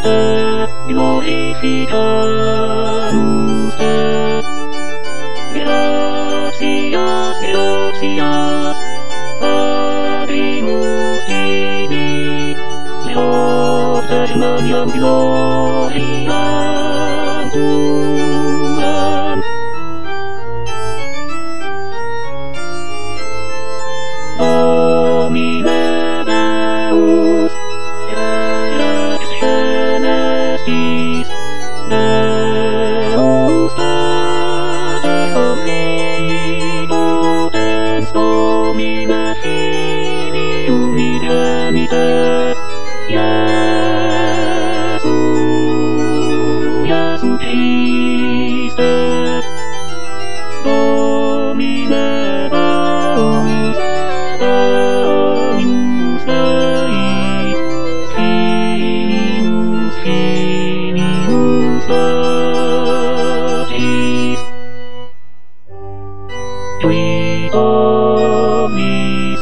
te glorificamos te. Gracias, gracias, abrimos tibi, Dios termaniam gloria Tuhan. Domine Deus, Rex Genestis, Deus Pater Omnipotens, Domine Filium Gemite, Iesu Christe, Domine Deus, Deus Dei, Filius Patris, qui omnis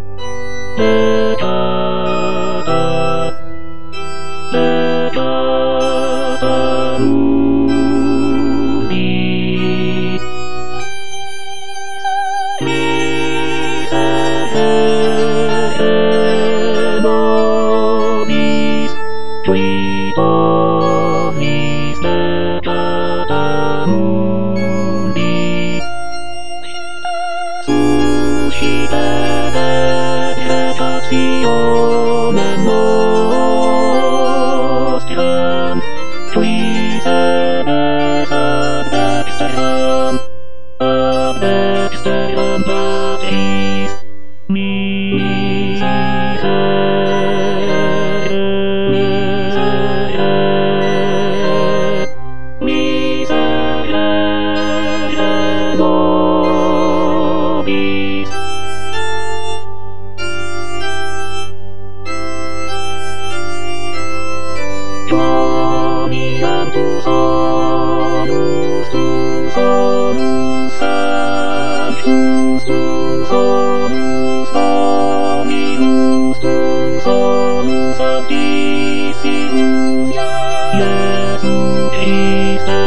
peccata mundi, miserere nobis, qui omnis peccata mundi, suscite vegetationem nostram, qui sebes ad dexteram Patris, miserere nobis. Gloriam tu sonus sanctus, tu sonus Dominus, tu sonus sanctissimus, Iesu Christe,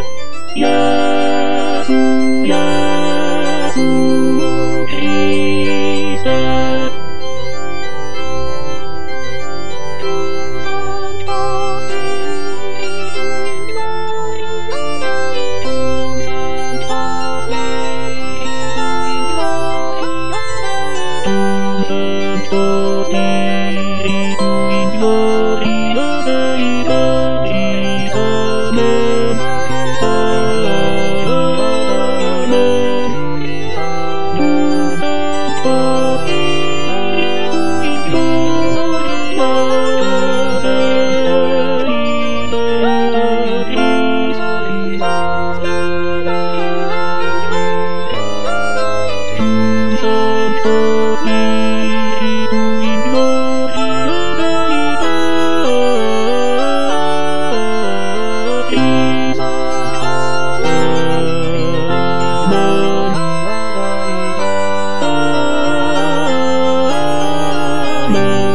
Iesu Christe. Sanctus Spiritu in gloria Dei Patris, amen, amen. Sanctus Spiritu in gloria Dei Patris, Sanctus Spiritu in gloria Dei Patris, amen, amen.